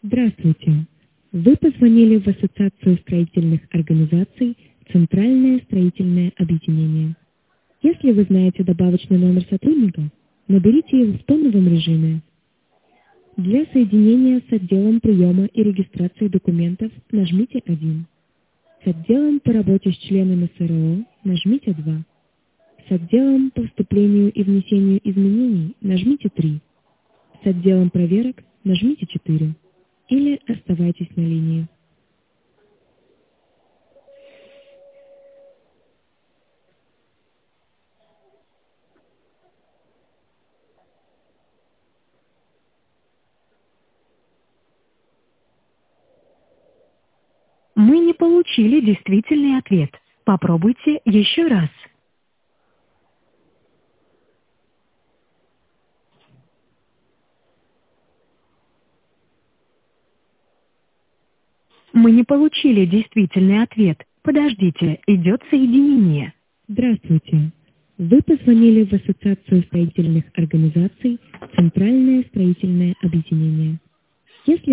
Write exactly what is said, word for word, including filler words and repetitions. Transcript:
Здравствуйте. Вы позвонили в Ассоциацию строительных организаций «Центральное строительное объединение». Если вы знаете добавочный номер сотрудника, наберите его в тоновом режиме. Для соединения с отделом приема и регистрации документов нажмите один. С отделом по работе с членами СРО нажмите два. С отделом по вступлению и внесению изменений нажмите три. С отделом проверок нажмите четыре. Или оставайтесь на линии. Мы не получили действительный ответ. Попробуйте еще раз. Мы не получили действительный ответ. Подождите, идет соединение. Здравствуйте. Вы позвонили в Ассоциацию строительных организаций «Центральное строительное объединение». Если